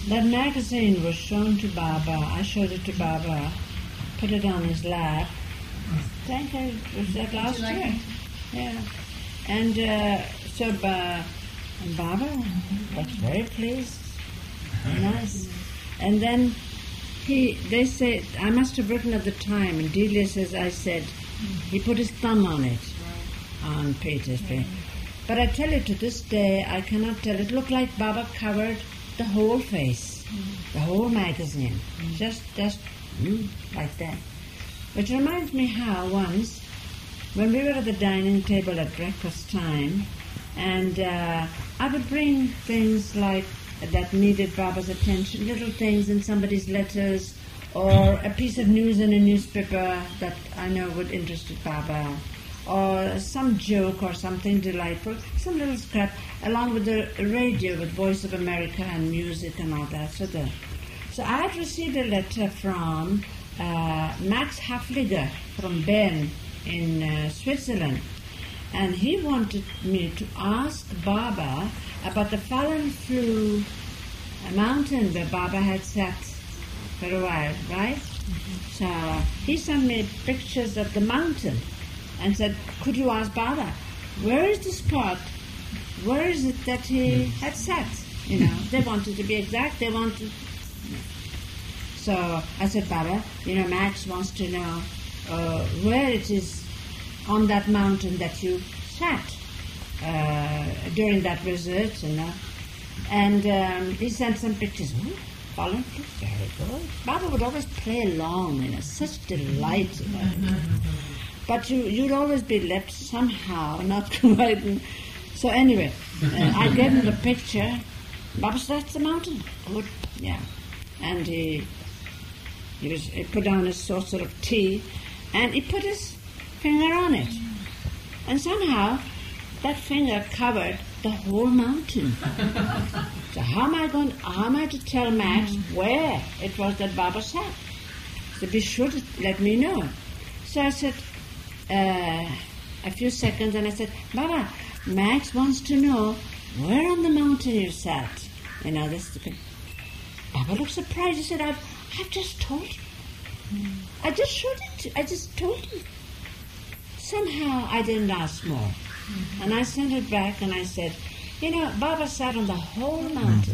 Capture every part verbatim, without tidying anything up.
That magazine was shown to Baba. I showed it to Baba, put it on his lap. I think it was that last like year. it? Yeah. And uh, so ba- Baba was very pleased. Nice. And then he, they said, I must have written at the time, and Delia says, I said, he put his thumb on it, on Peter's face. But I tell you, to this day, I cannot tell. It looked like Baba covered the whole face, the whole magazine, just, just mm, like that. Which reminds me how once, when we were at the dining table at breakfast time, and uh, I would bring things like that needed Baba's attention, little things in somebody's letters, or a piece of news in a newspaper that I know would interest Baba, or some joke or something delightful, some little scrap, along with the radio with Voice of America and music and all that. So, the, so I had received a letter from uh, Max Hafliger from Bern in uh, Switzerland, and he wanted me to ask Baba about the Fallen Flue mountain where Baba had sat for a while, right? Mm-hmm. So he sent me pictures of the mountain and said, could you ask Baba, where is the spot, where is it that he had sat? You know, they wanted to be exact, they wanted... So I said, Baba, you know, Max wants to know uh, where it is on that mountain that you sat uh, during that visit, you know. And um, he sent some pictures. Oh, Fallen Flue, very good. Baba would always play along, you know, such delight, you know. But you, you'd always be left somehow, not quite. So anyway, uh, I gave him the picture. Baba said, that's the mountain. Good, yeah. And he, he, was, he put down his saucer of tea, and he put his finger on it. And somehow, that finger covered the whole mountain. So how am I going? How am I to tell Max where it was that Baba sat? So be sure to let me know. So I said, uh, a few seconds, and I said, Baba, Max wants to know where on the mountain you sat. You know, this is the thing. Baba looked surprised. He said, I've, I've just told you. Mm. I just showed it. I just told you. Somehow I didn't ask more. Mm-hmm. And I sent it back and I said, you know, Baba sat on the whole mountain.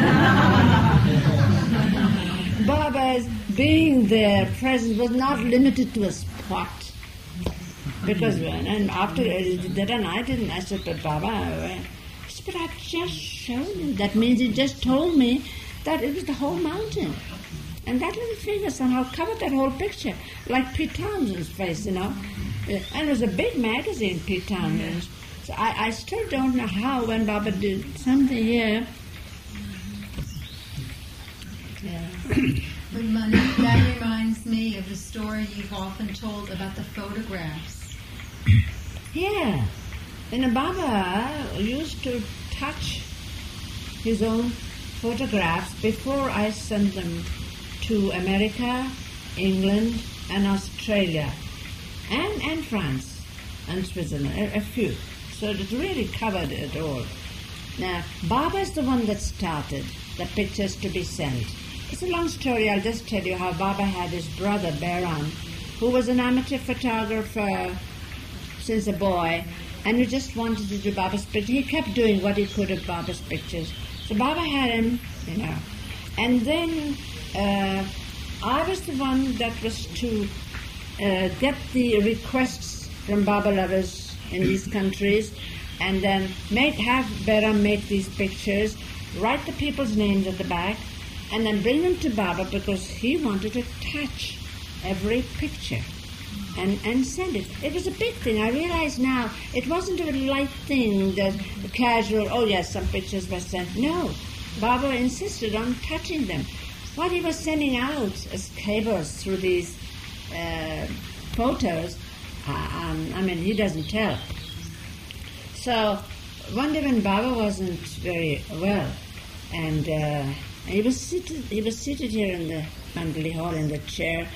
Baba's being there, present, was not limited to a spot. Because when, and after that, and I didn't, I said, but Baba, I said, but I've just shown you. That means he just told me that it was the whole mountain. And that little finger somehow covered that whole picture, like Pete Townshend's face, you know. And it was a big magazine, Pete Townshend's. So I, I still don't know how, when Baba did something here. Yeah. But Mani, that reminds me of the story you've often told about the photographs. Yeah. And Baba used to touch his own photographs before I sent them to America, England, and Australia, and, and France, and Switzerland, a, a few. So it really covered it all. Now, Baba's the one that started the pictures to be sent. It's a long story. I'll just tell you how Baba had his brother, Behram, who was an amateur photographer since a boy, and he just wanted to do Baba's pictures. He kept doing what he could of Baba's pictures. So Baba had him, you know. And then uh, I was the one that was to uh, get the requests from Baba lovers in these countries, and then make, have Behram make these pictures, write the people's names at the back, and then bring them to Baba because he wanted to touch every picture and, and send it. It was a big thing. I realize now it wasn't a light thing, that casual, oh yes, some pictures were sent. No, Baba insisted on touching them. What he was sending out as cables through these uh, photos, uh, um, I mean, he doesn't tell. So one day when Baba wasn't very well, and uh, he was seated, he was seated here in the Mandalay Hall in the chair,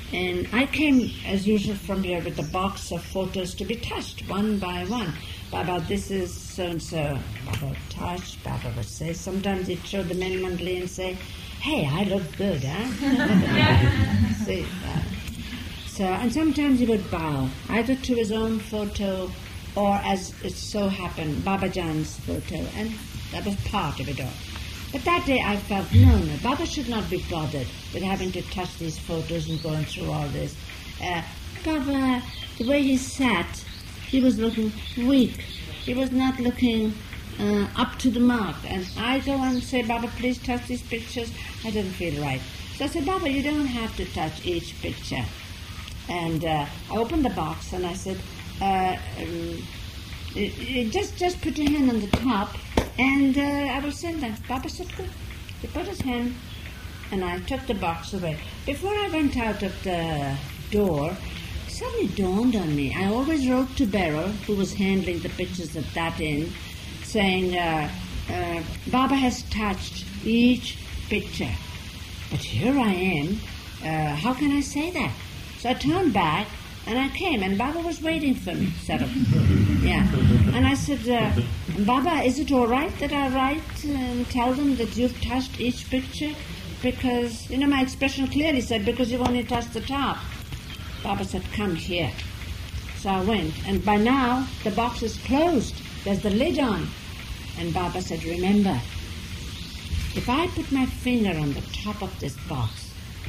And I came, as usual, from here with a box of photos to be touched one by one. Baba, this is so-and-so. Baba would touch, Baba would say. Sometimes he'd show the men mandali and say, hey, I look good, huh? See, uh, so, and sometimes he would bow, either to his own photo or, as it so happened, Baba Jan's photo. And that was part of it all. But that day I felt, no, no, Baba should not be bothered with having to touch these photos and going through all this. Uh, Baba, the way he sat, he was looking weak. He was not looking uh, up to the mark. And I go and say, Baba, please touch these pictures. I didn't feel right. So I said, Baba, you don't have to touch each picture. And uh, I opened the box and I said, uh, um, just, just put your hand on the top and uh, I will send them. Baba said, good. He put his hand and I took the box away. Before I went out of the door, it suddenly dawned on me. I always wrote to Beryl, who was handling the pictures at that inn, saying, uh, uh, Baba has touched each picture. But here I am. Uh, how can I say that? So I turned back and I came, and Baba was waiting for me, sort of. Yeah. And I said, uh, Baba, is it all right that I write and tell them that you've touched each picture? Because, you know, my expression clearly said, because you've only touched the top. Baba said, come here. So I went, and by now, the box is closed. There's the lid on. And Baba said, remember, if I put my finger on the top of this box,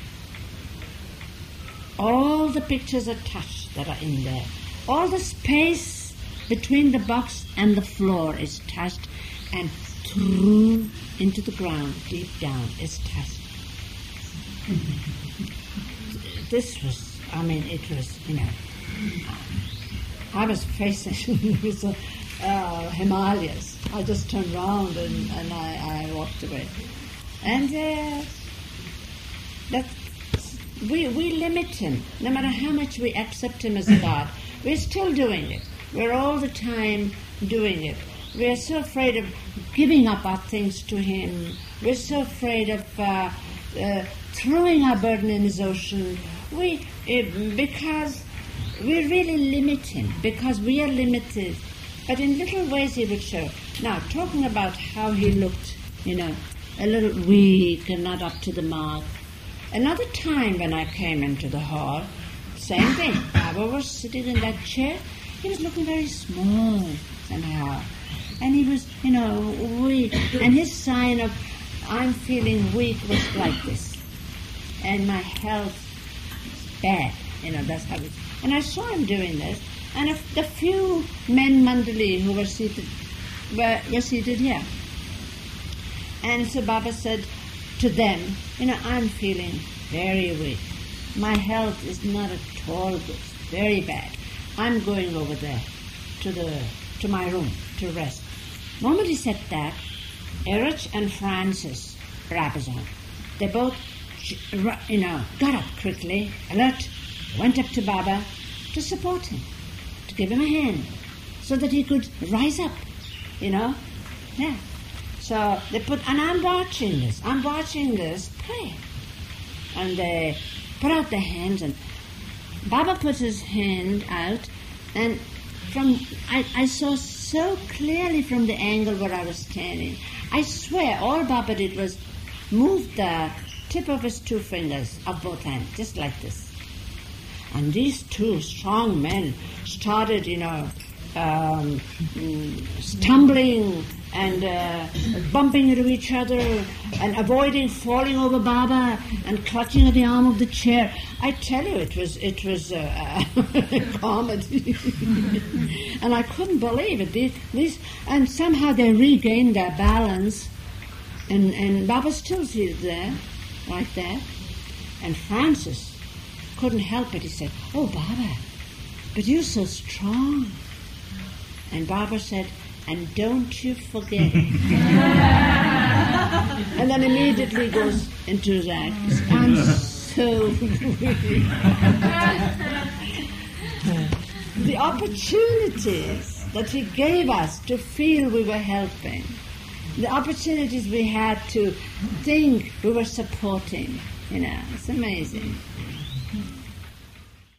all the pictures are touched that are in there. All the space between the box and the floor is touched, and through into the ground, deep down, is touched. This was, I mean, it was, you know, I was facing with the uh, Himalayas. I just turned around and, and I, I walked away. And uh, that. We, we limit him. No matter how much we accept him as God, we're still doing it. We're all the time doing it. We're so afraid of giving up our things to him. We're so afraid of uh, uh, throwing our burden in his ocean. We, uh, because we really limit him, because we are limited. But in little ways he would show. Now, talking about how he looked, you know, a little weak and not up to the mark. Another time when I came into the hall, same thing. Baba was sitting in that chair. He was looking very small somehow. And he was, you know, weak. And his sign of, I'm feeling weak, was like this. And my health is bad. You know, that's how it. And I saw him doing this. And if the few men mandali who were seated, were, were seated here. And so Baba said to them, you know, I'm feeling very weak. My health is not at all good, very bad. I'm going over there to the to my room to rest. The moment he said that, Erich and Francis Brabazon, they both, you know, got up quickly, alert, went up to Baba to support him, to give him a hand, so that he could rise up, you know. Yeah. So they put, and I'm watching this, I'm watching this play. And they put out their hands, and Baba put his hand out, and from I, I saw so clearly from the angle where I was standing. I swear all Baba did was move the tip of his two fingers of both hands, just like this. And these two strong men started, you know, um, stumbling and uh, bumping into each other and avoiding falling over Baba and clutching at the arm of the chair. I tell you, it was it was uh, comedy, and I couldn't believe it. These, these, and somehow they regained their balance, and and Baba still seated there, like that. And Francis couldn't help it. He said, "Oh, Baba, but you're so strong." And Baba said, and don't you forget. And then immediately goes into that. I'm so the opportunities that he gave us to feel we were helping, the opportunities we had to think we were supporting, you know, it's amazing.